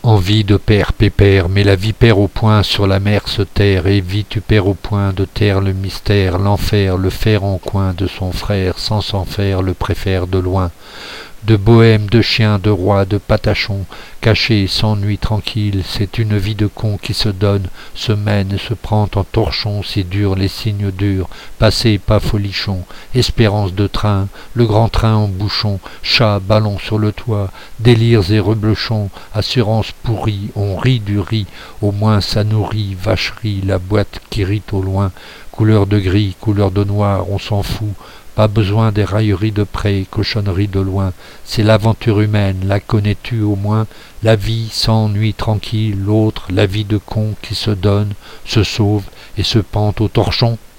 Envie de père pépère, mais la vipère au poing sur la mer se terre, et vitupère au point de taire le mystère, l'enfer, le fer en coin de son frère, sans s'en faire le préfère de loin. De bohème, de chien, de roi, de patachon, caché, sans nuit tranquille, c'est une vie de con qui se donne, se mène, se prend en torchon, si dur les signes durs, passé pas folichon, espérance de train, le grand train en bouchon, chat, ballon sur le toit, délires et reblochons, assurance pourrie, on rit du riz, au moins ça nourrit, vacherie, la boîte qui rit au loin, couleur de gris, couleur de noir, on s'en fout, pas besoin des railleries de près, cochonneries de loin. C'est l'aventure humaine, la connais-tu au moins? La vie sans nuit tranquille, l'autre, la vie de con qui se donne, se sauve et se pend au torchon.